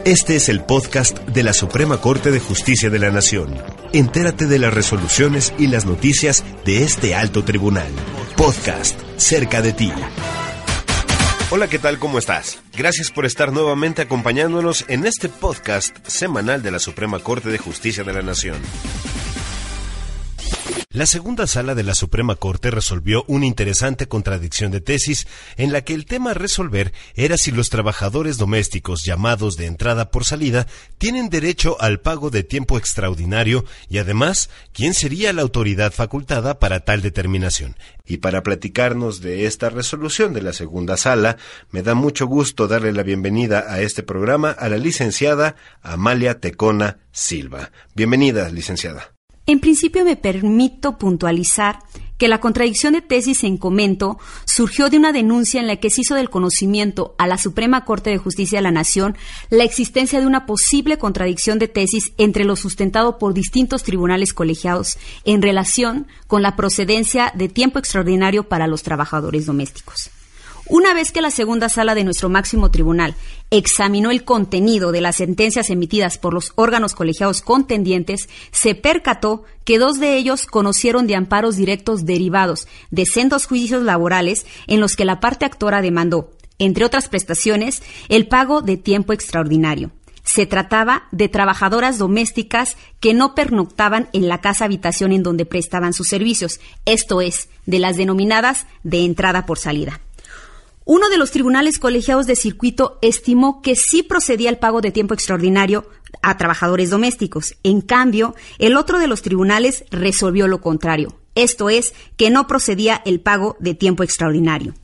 Este es el podcast de la Suprema Corte de Justicia de la Nación. Entérate de las resoluciones y las noticias de este alto tribunal. Podcast cerca de ti. Hola, ¿qué tal? ¿Cómo estás? Gracias por estar nuevamente acompañándonos en este podcast semanal de la Suprema Corte de Justicia de la Nación. La segunda sala de la Suprema Corte resolvió una interesante contradicción de tesis en la que el tema a resolver era si los trabajadores domésticos llamados de entrada por salida tienen derecho al pago de tiempo extraordinario y además, ¿quién sería la autoridad facultada para tal determinación? Y para platicarnos de esta resolución de la segunda sala, me da mucho gusto darle la bienvenida a este programa a la licenciada Amalia Tecona Silva. Bienvenida, licenciada. En principio me permito puntualizar que la contradicción de tesis en comento surgió de una denuncia en la que se hizo del conocimiento a la Suprema Corte de Justicia de la Nación la existencia de una posible contradicción de tesis entre lo sustentado por distintos tribunales colegiados en relación con la procedencia de tiempo extraordinario para los trabajadores domésticos. Una vez que la segunda sala de nuestro máximo tribunal examinó el contenido de las sentencias emitidas por los órganos colegiados contendientes, se percató que dos de ellos conocieron de amparos directos derivados de sendos juicios laborales en los que la parte actora demandó, entre otras prestaciones, el pago de tiempo extraordinario. Se trataba de trabajadoras domésticas que no pernoctaban en la casa habitación en donde prestaban sus servicios, esto es, de las denominadas de entrada por salida. Uno de los tribunales colegiados de circuito estimó que sí procedía el pago de tiempo extraordinario a trabajadores domésticos. En cambio, el otro de los tribunales resolvió lo contrario, esto es, que no procedía el pago de tiempo extraordinario.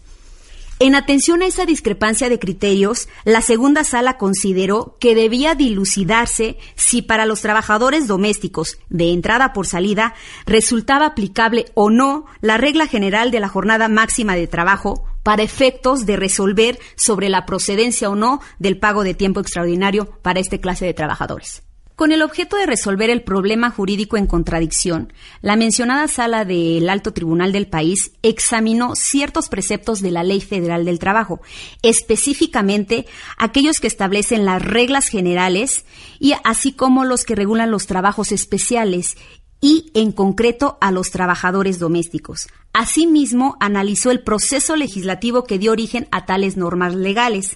En atención a esa discrepancia de criterios, la segunda sala consideró que debía dilucidarse si para los trabajadores domésticos de entrada por salida resultaba aplicable o no la regla general de la jornada máxima de trabajo para efectos de resolver sobre la procedencia o no del pago de tiempo extraordinario para esta clase de trabajadores. Con el objeto de resolver el problema jurídico en contradicción, la mencionada sala del Alto Tribunal del país examinó ciertos preceptos de la Ley Federal del Trabajo, específicamente aquellos que establecen las reglas generales y así como los que regulan los trabajos especiales y, en concreto, a los trabajadores domésticos. Asimismo, analizó el proceso legislativo que dio origen a tales normas legales.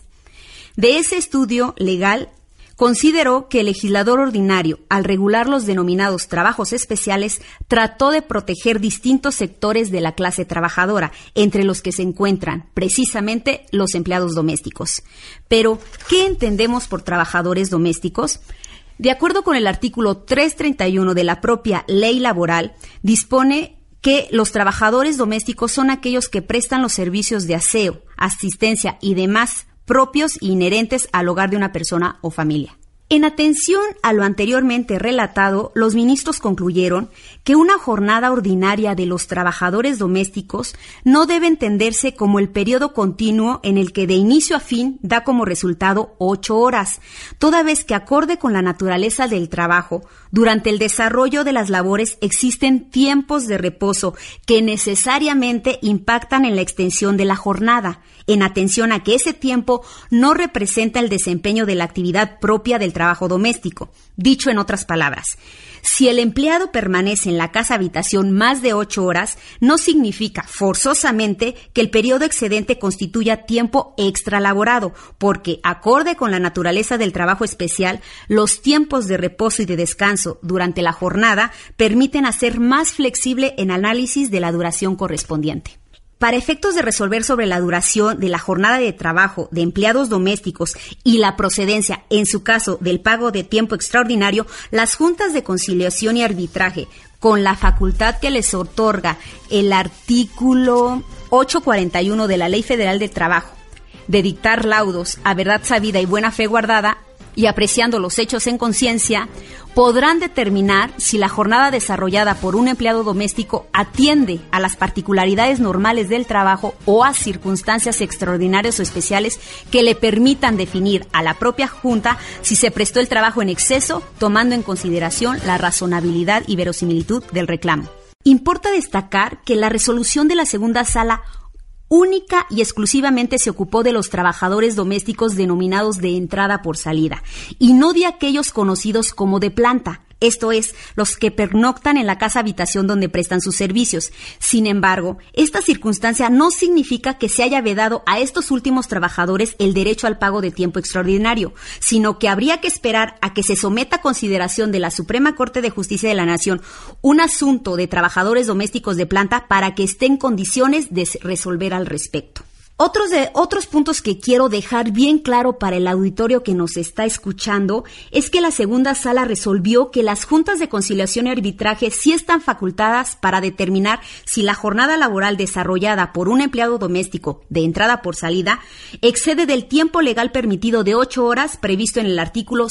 De ese estudio legal, consideró que el legislador ordinario, al regular los denominados trabajos especiales, trató de proteger distintos sectores de la clase trabajadora, entre los que se encuentran, precisamente, los empleados domésticos. Pero, ¿qué entendemos por trabajadores domésticos? De acuerdo con el artículo 331 de la propia Ley Laboral, dispone que los trabajadores domésticos son aquellos que prestan los servicios de aseo, asistencia y demás propios e inherentes al hogar de una persona o familia. En atención a lo anteriormente relatado, los ministros concluyeron que una jornada ordinaria de los trabajadores domésticos no debe entenderse como el periodo continuo en el que de inicio a fin da como resultado 8 horas, toda vez que acorde con la naturaleza del trabajo, durante el desarrollo de las labores existen tiempos de reposo que necesariamente impactan en la extensión de la jornada, en atención a que ese tiempo no representa el desempeño de la actividad propia del trabajo doméstico. Dicho en otras palabras, si el empleado permanece en la casa habitación más de 8 horas, no significa forzosamente que el periodo excedente constituya tiempo extralaborado, porque, acorde con la naturaleza del trabajo especial, los tiempos de reposo y de descanso durante la jornada permiten hacer más flexible el análisis de la duración correspondiente. Para efectos de resolver sobre la duración de la jornada de trabajo de empleados domésticos y la procedencia, en su caso, del pago de tiempo extraordinario, las juntas de conciliación y arbitraje, con la facultad que les otorga el artículo 841 de la Ley Federal del Trabajo, de dictar laudos a verdad sabida y buena fe guardada, y apreciando los hechos en conciencia, podrán determinar si la jornada desarrollada por un empleado doméstico atiende a las particularidades normales del trabajo o a circunstancias extraordinarias o especiales que le permitan definir a la propia Junta si se prestó el trabajo en exceso, tomando en consideración la razonabilidad y verosimilitud del reclamo. Importa destacar que la resolución de la segunda sala única y exclusivamente se ocupó de los trabajadores domésticos denominados de entrada por salida, y no de aquellos conocidos como de planta. Esto es, los que pernoctan en la casa habitación donde prestan sus servicios. Sin embargo, esta circunstancia no significa que se haya vedado a estos últimos trabajadores el derecho al pago de tiempo extraordinario, sino que habría que esperar a que se someta a consideración de la Suprema Corte de Justicia de la Nación un asunto de trabajadores domésticos de planta para que esté en condiciones de resolver al respecto. Otros puntos que quiero dejar bien claro para el auditorio que nos está escuchando es que la segunda sala resolvió que las juntas de conciliación y arbitraje sí están facultadas para determinar si la jornada laboral desarrollada por un empleado doméstico de entrada por salida excede del tiempo legal permitido de 8 horas previsto en el artículo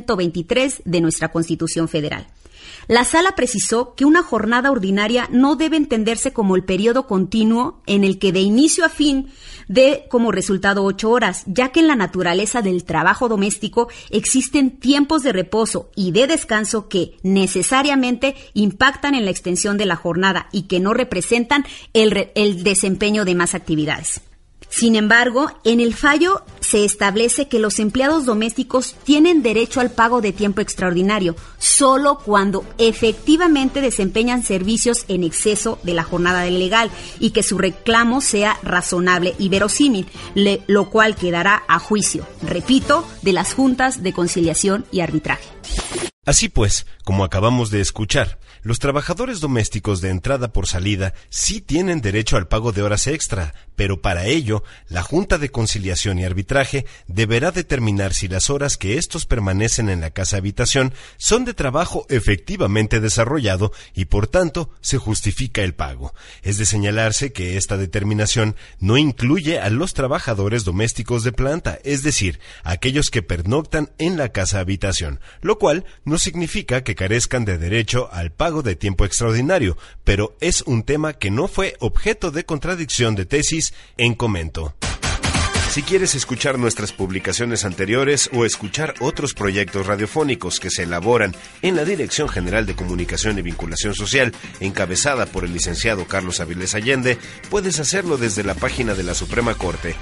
123 de nuestra Constitución Federal. La sala precisó que una jornada ordinaria no debe entenderse como el periodo continuo en el que de inicio a fin dé como resultado 8 horas, ya que en la naturaleza del trabajo doméstico existen tiempos de reposo y de descanso que necesariamente impactan en la extensión de la jornada y que no representan el desempeño de más actividades. Sin embargo, en el fallo se establece que los empleados domésticos tienen derecho al pago de tiempo extraordinario solo cuando efectivamente desempeñan servicios en exceso de la jornada legal y que su reclamo sea razonable y verosímil, lo cual quedará a juicio, repito, de las juntas de conciliación y arbitraje. Así pues, como acabamos de escuchar, los trabajadores domésticos de entrada por salida sí tienen derecho al pago de horas extra, pero para ello, la Junta de Conciliación y Arbitraje deberá determinar si las horas que estos permanecen en la casa habitación son de trabajo efectivamente desarrollado y por tanto se justifica el pago. Es de señalarse que esta determinación no incluye a los trabajadores domésticos de planta, es decir, aquellos que pernoctan en la casa habitación, lo cual no significa que carezcan de derecho al pago de tiempo extraordinario, pero es un tema que no fue objeto de contradicción de tesis en comento. Si quieres escuchar nuestras publicaciones anteriores o escuchar otros proyectos radiofónicos que se elaboran en la Dirección General de Comunicación y Vinculación Social, encabezada por el licenciado Carlos Avilés Allende, puedes hacerlo desde la página de la Suprema Corte,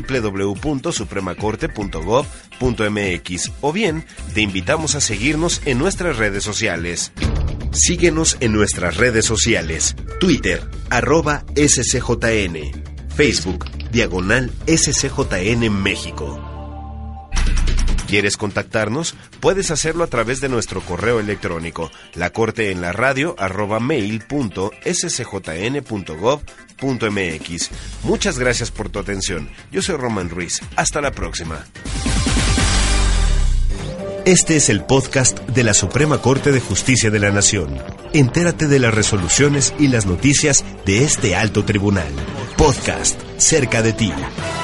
www.supremacorte.gov.mx, o bien te invitamos a seguirnos en nuestras redes sociales. Síguenos en nuestras redes sociales: Twitter, @SCJN, Facebook, /SCJN México. ¿Quieres contactarnos? Puedes hacerlo a través de nuestro correo electrónico, lacorteenlaradio@mail.scjn.gov.mx. Muchas gracias por tu atención. Yo soy Román Ruiz. Hasta la próxima. Este es el podcast de la Suprema Corte de Justicia de la Nación. Entérate de las resoluciones y las noticias de este alto tribunal. Podcast cerca de ti.